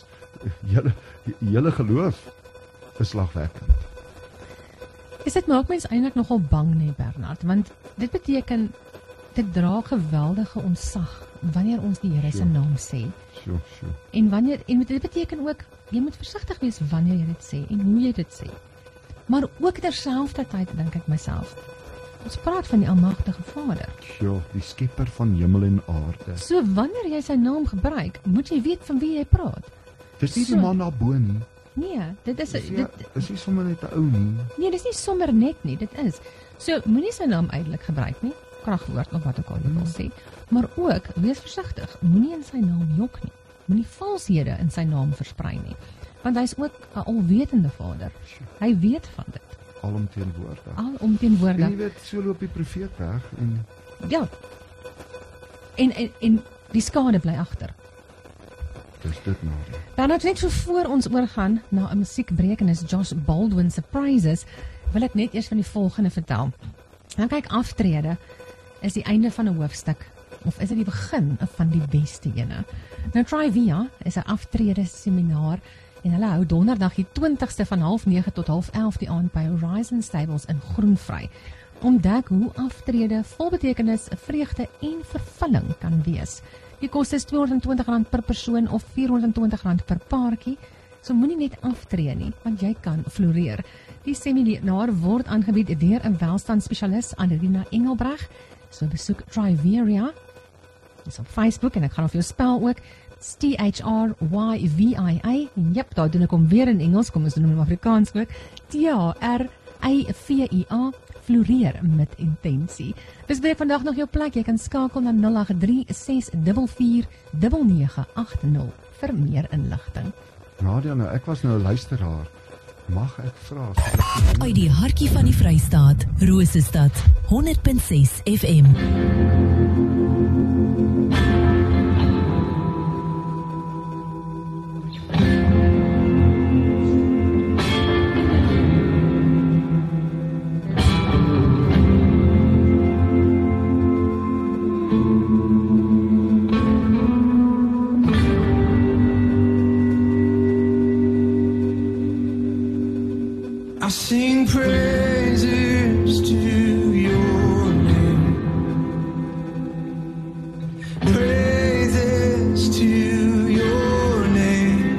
geloof is slagwekkend. Dit maak mens eintlik nogal bang, nee Bernard, want dit beteken, dit dra geweldige ontzag wanneer ons die Here se naam sê. Sure. En dit beteken ook, jy moet versigtig wees wanneer jy dit sê en hoe jy dit sê. Maar ook terselfdertyd dink ek myself, ons praat van die almagtige Vader. Ja, die skepper van hemel en aarde. So wanneer jy sy naam gebruik, moet jy weet van wie jy praat. Dis nie die man daarbo nie. Nee, dit is Dis nie sommer net 'n ou nie. Nee, dis nie sommer net nie, dit is. So moenie sy naam uitelik gebruik nie, kragwoord of wat ook al jy wil sê, maar ook wees versigtig, moenie in sy naam jok nie. Moenie valshede in sy naam versprei nie. Want hy is ook 'n alwetende Vader. Hy weet van dit. Alomteenwoordig. En jy weet, so loop die profeet weg en ja. En die skade bly agter. Dis dit nou. Dan net so voor ons oorgaan na 'n musiekbreek en is Josh Baldwin Surprises, wil ek net eers van die volgende vertel. Nou kyk, aftrede is die einde van 'n hoofstuk, of is dit die begin van die beste ene. Nou Trivia is 'n aftrede seminaar en hulle hou donderdag die 20ste van 9:30 tot 11:30 die aand by Horizon Stables in Groenvry. Ontdek hoe aftrede vol betekenis, vreugde en vervulling kan wees. Die koste is R220 per persoon of R420 per paartjie. So moenie net aftree nie, want jy kan floreer. Die seminar word aangebied deur 'n welstandsspesialis Adelina Engelbreg. So besoek Triveria. Dis op Facebook en ek gaan of jou spel ook. THRYVIA. Jep, daar doen ek hom weer in Engels, kom ons doen hom in Afrikaans ook. THRYVIA. Floreer met intensie. Dis weer vandag nog jou plek. Jy kan skakel na 083-644-9980 vir meer inligting. Nadia, nou ek was nou 'n luisteraar. Mag ek vra? Uit die hartjie van die Vrystaat, Rosestad, 100.6 FM. I sing praises to your name, praises to your name,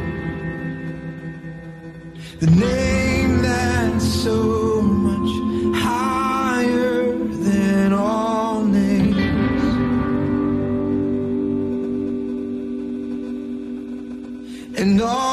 the name that's so much higher than all names. And all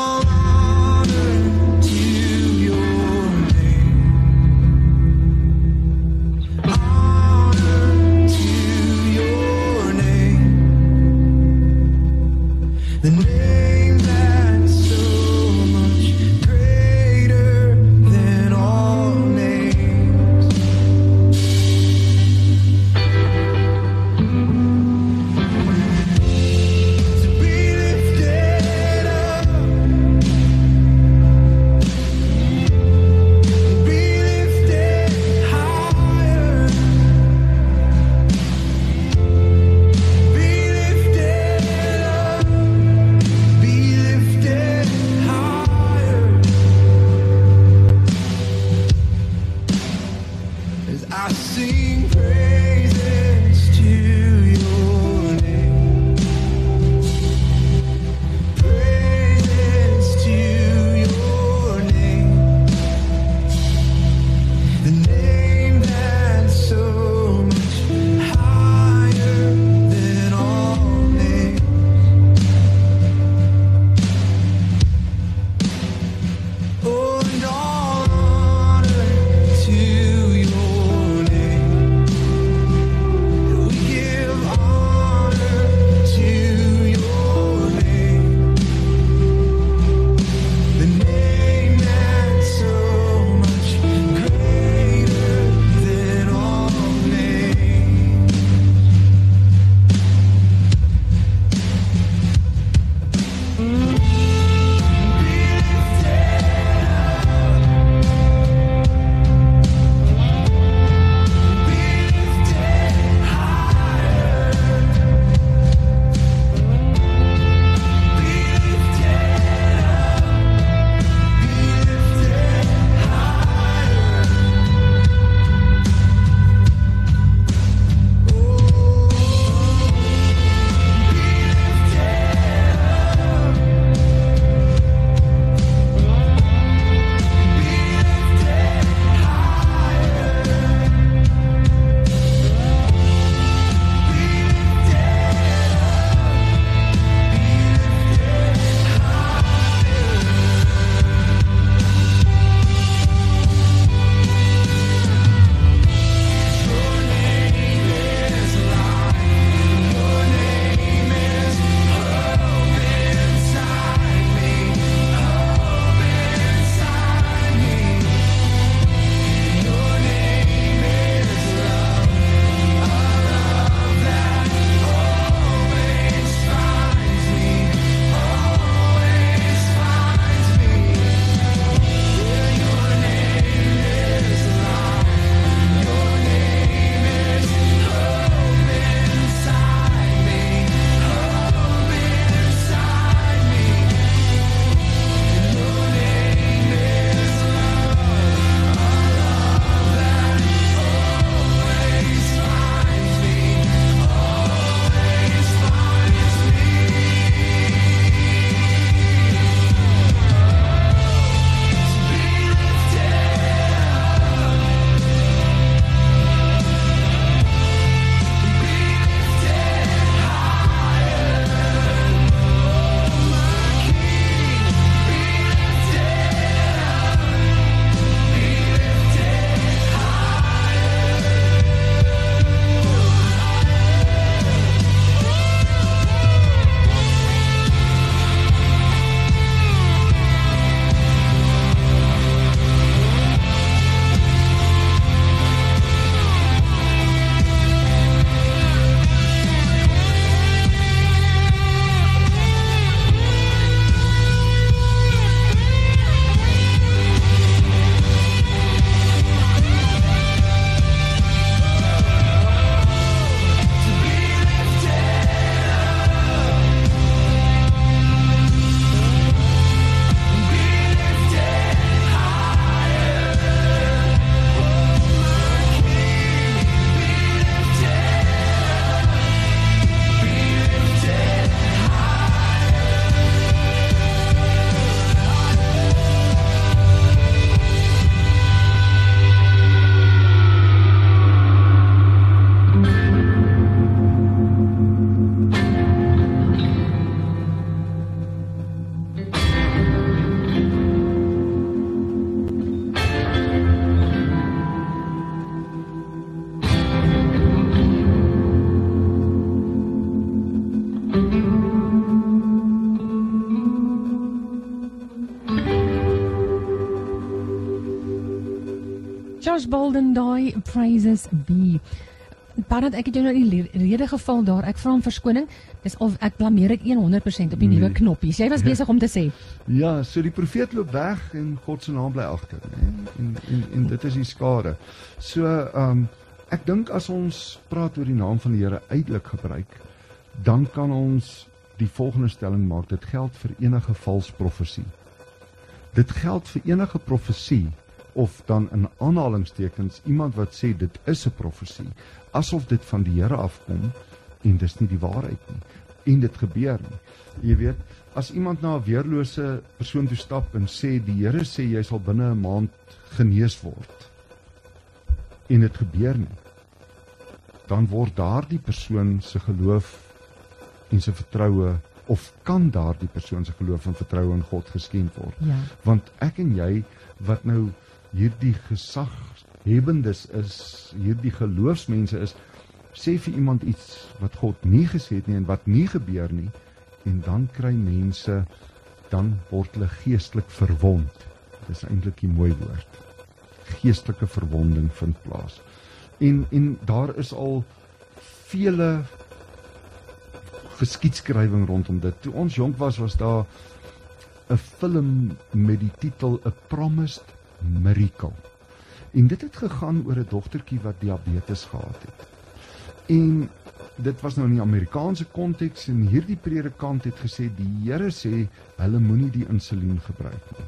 Josh Bolden daai Praises Be. Bernard, ek het jou nou in die rede geval daar. Ek vra om verskoning. Dis of ek blameer dit 100% op die nuwe knoppies. Jy was besig om te sê. Ja, so die profeet loop weg en God se naam bly agter, né? En dit is die skade. So ek dink as ons praat oor die naam van die Here uitelik gebruik, dan kan ons die volgende stelling maak: dit geld vir enige vals profesie. Dit geld vir enige profesie, of dan in aanhalingstekens iemand wat sê dit is 'n profesie, asof dit van die Here afkom en dis nie die waarheid nie. En dit gebeur nie. Jy weet, as iemand na 'n weerlose persoon toe stap en sê die Here sê jy sal binne 'n maand genees word, en dit gebeur nie, dan word daardie persoon se geloof en sy vertroue, of kan daardie persoon se geloof en vertroue in God geskend word. Ja. Want ek en jy, wat nou hierdie gesaghebbendes is, hierdie geloofsmense is, sê vir iemand iets wat God nie gesê het nie en wat nie gebeur nie, en dan kry mense, dan word hulle geestelik verwond. Dis eintlik die mooi woord. Geestelike verwonding vind plaas. En daar is al vele geskiedskrywing rondom dit. Toe ons jonk was daar 'n film met die titel A Promised Miracle. En dit het gegaan oor 'n dogtertjie wat diabetes gehad het. En dit was nou in die Amerikaanse konteks, en hierdie predikant het gesê, die Here sê, hulle moenie die insulien gebruik nie.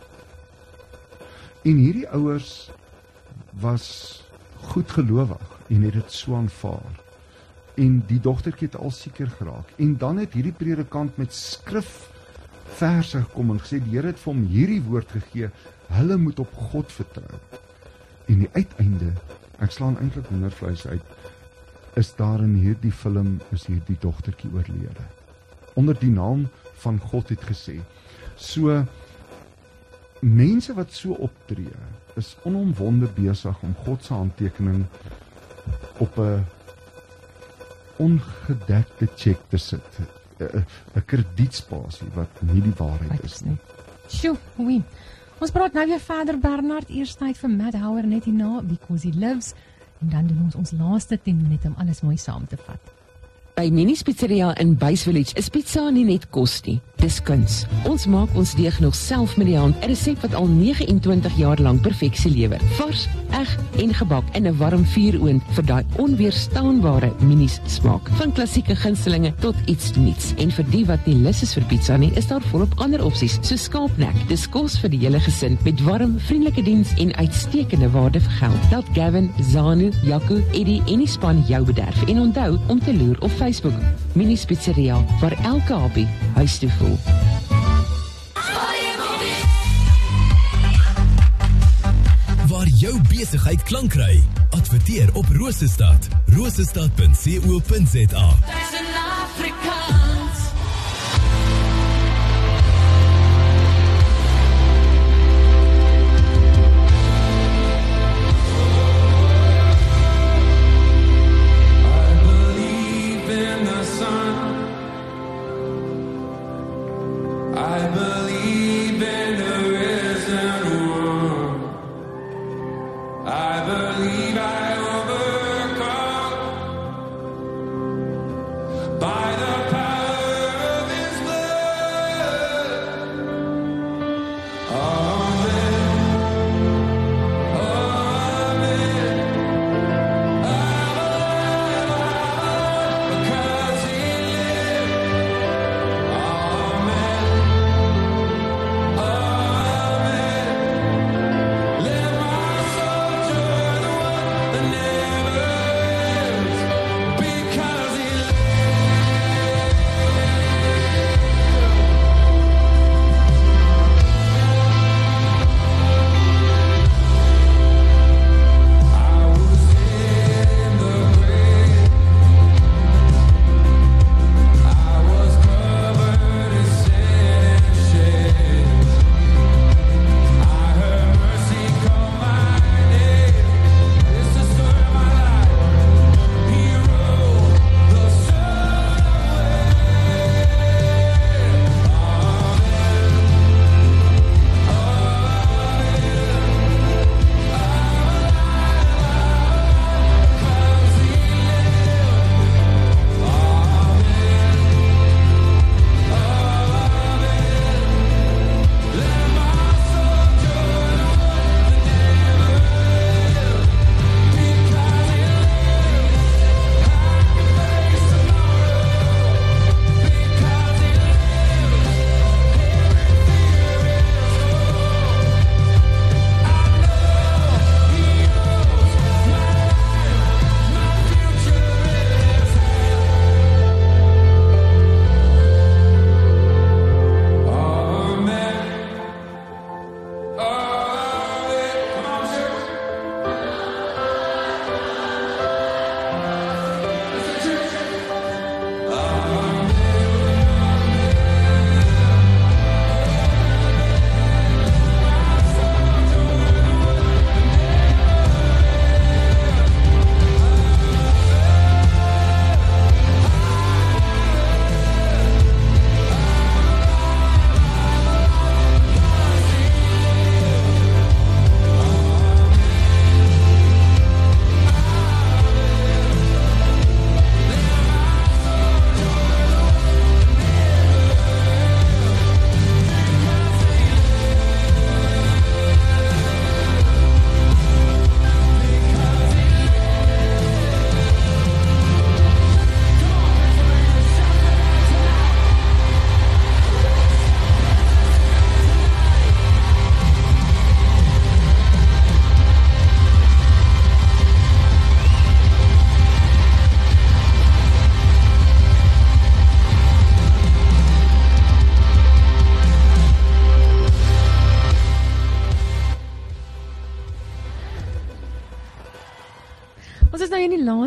En hierdie ouers was goedgelowig en het dit so aanvaar. En die dogtertjie het al seker geraak. En dan het hierdie predikant met skrifverse gekom en gesê, die Here het vir hom hierdie woord gegee, hulle moet op God vertrou. En die uiteinde, ek slaan eintlik hondervleis uit, is daar in hierdie film, is hierdie dogtertjie oorlede. Onder die naam van God het gesê. So, mense wat so optree, is onomwonde besig om God se handtekening op 'n ongedekte check te sit. 'n kredietspasie wat nie die waarheid is nie. Sjoe, oei. Ons praat nou weer verder, Bernard. Eers tyd vir Matt Hauer net hierna, Because He Lives. En dan doen ons laaste 10 minute om alles mooi saam te vat. By Minis Pizzeria in Buys Village is pizza nie net kos nie, dis kuns. Ons maak ons deeg nog self met die hand, 'n resep wat al 29 jaar lank perfeksie lewer. Vars, eg en gebak in 'n warm vuuroond vir daai onweerstaanbare Minis smaak. Van klassieke gunstelinge tot iets nuuts. En vir die wat nie lus is vir pizza nie, is daar volop ander opsies, so skaapnek. Dis kos vir die hele gesin met warm, vriendelike diens en uitstekende waarde vir geld. Laat Gavin, Zanu, Jaco, Eddie en die span jou bederf. En onthou om te loer op Facebook, Minis Pizzeria, waar elke happy huis toe voel. Waar jou besigheid klank kry, adverteer op Rosestad. rosestad.co.za.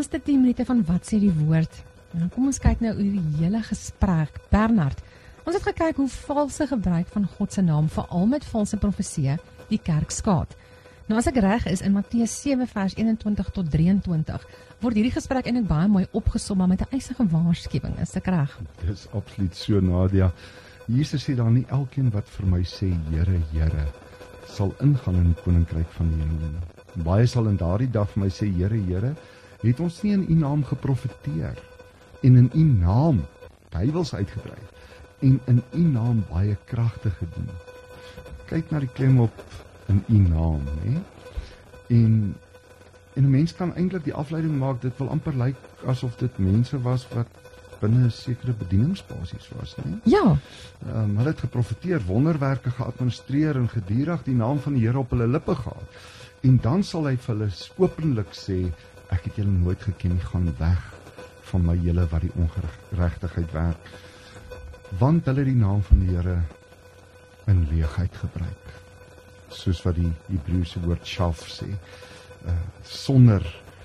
laaste 10 minute van Wat sê die woord. Nou, kom ons kyk nou oor die hele gesprek. Bernard, ons het gekyk hoe valse gebruik van God se naam, veral met valse profeseë, die kerk skaad. Nou as ek reg is, in Matteus 7 vers 21 tot 23, word hierdie gesprek eintlik baie mooi opgesom, maar met 'n eisige waarskuwing, is ek reg? Dis absoluut so, Nadia. Jesus sê dan nie elkeen wat vir my sê, Here, Here, sal ingaan in die koninkryk van die hemel nie. Baie sal in daardie dag vir my sê, Here, Here, het ons nie in U naam geprofeteer en in U naam duiwels uitgedryf en in U naam baie kragte gedoen. Kyk na die klem op in U naam, hè? En 'n mens kan eintlik die afleiding maak, dit wil amper lyk asof dit mense was wat binne 'n sekere bedieningsbasis was, né? Ja. Hulle het geprofeteer, wonderwerke geadministreer en gedurig die naam van die Here op hulle lippe gehad. En dan sal hy vir hulle openlik sê, ek het julle nooit geken nie, gaan weg van my julle wat die ongeregtigheid werk. Want hulle die naam van die Here in leegheid gebruik. Soos wat die Hebreëse woord shaf sê, sonder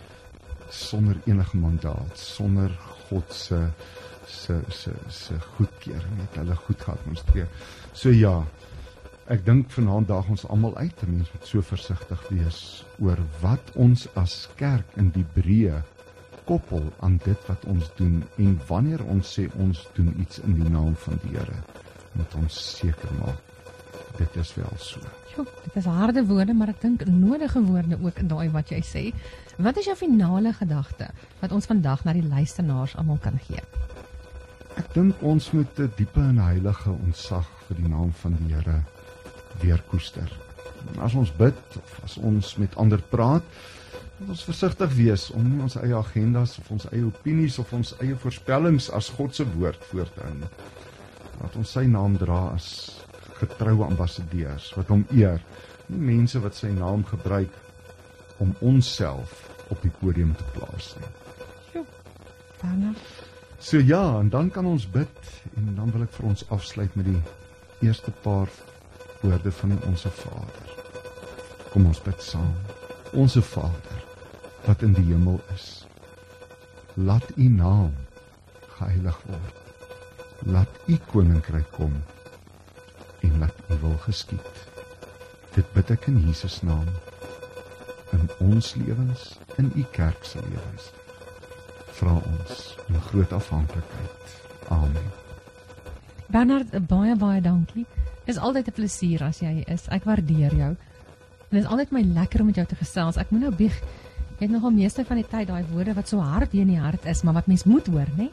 enige mandaat, sonder God se goedkeuring het hulle goed geadministreer. So ja, ek dink vanaand daag ons almal uit, mense moet so versigtig wees oor wat ons as kerk in die breë koppel aan dit wat ons doen, en wanneer ons sê ons doen iets in die naam van die Here, moet ons seker maak, dit is wel so. Jo, dit is harde woorde, maar ek dink nodige woorde ook in daai wat jy sê. Wat is jou finale gedagte wat ons vandag na die luisteraars almal kan gee? Ek dink ons moet 'n diepe en heilige ontzag vir die naam van die Here weer koester. As ons bid of as ons met ander praat, moet ons versigtig wees om nie ons eie agendas of ons eie opinies of ons eie voorspellings as God se woord voor te hou nie. Laat ons sy naam dra as getroue ambassadeurs wat hom eer, nie mense wat sy naam gebruik om onsself op die podium te plaas nie. Jo, daarna. So ja, en dan kan ons bid, en dan wil ek vir ons afsluit met die eerste paar woorde van die Onse Vader. Kom ons bid saam. Onse Vader, wat in die hemel is, laat U naam geheilig word. Laat U koninkryk kom, en laat U wil geskied. Dit bid ek in Jesus naam, in ons lewens, in U kerk se lewens. Vra ons in groot afhanklikheid. Amen. Bernard, baie dankie. Dit is altyd 'n plesier as jy is. Ek waardeer jou. En dit is altyd my lekker om met jou te gesels. Ek moet nou bieg, jy het nogal meeste van die tyd daai woorde wat so hard in die hart is, maar wat mens moet hoor, né?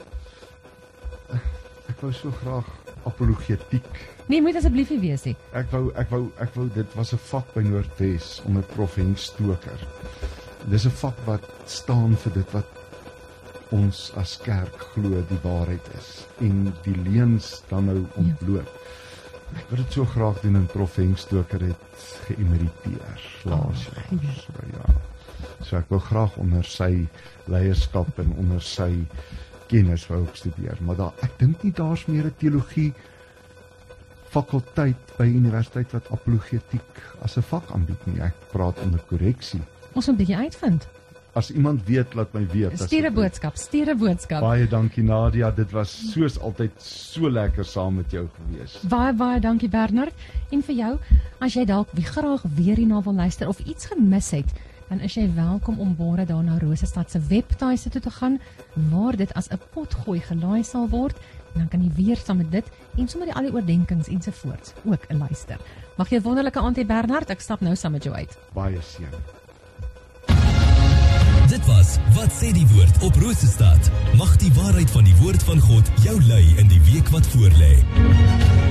Ek wou so graag apologetiek. Nee, moet asseblief nie wees nie. Ek wou dit was 'n vak by Noordwes onder Prof Henk Stoker. Dis 'n vak wat staan vir dit wat ons as kerk glo die waarheid is en die leuns dan nou ontbloot. Ja. Ek wil dit so graag doen en Prof Henk Stoker het geëmeriteer laas jaar. So ja. So ek wil graag onder sy leierskap en onder sy kennis wou ek studeer, maar ek dink nie daar's meer 'n teologie fakulteit by universiteit wat apologetiek as 'n vak aanbied nie. Ek praat onder korreksie. Ons moet 'n bietjie uitvind. As iemand weet, laat my weet. Stuur 'n boodskap. Baie dankie Nadia, dit was soos altyd so lekker saam met jou gewees. Baie dankie Bernard. En vir jou, as jy dalk graag weer hierna wil luister of iets gemis het, dan is jy welkom om môre daar na Rosestad se webtuiste toe te gaan, waar dit as 'n potgooi gelaai sal word, en dan kan jy weer saam met dit en sommer al die oordenkings ensovoorts ook luister. Mag jy 'n wonderlike aand hê Bernard, ek stap nou saam met jou uit. Baie seën. Dit was Wat sê die woord op Rosestad. Mag die waarheid van die woord van God jou lei in die week wat voorlê.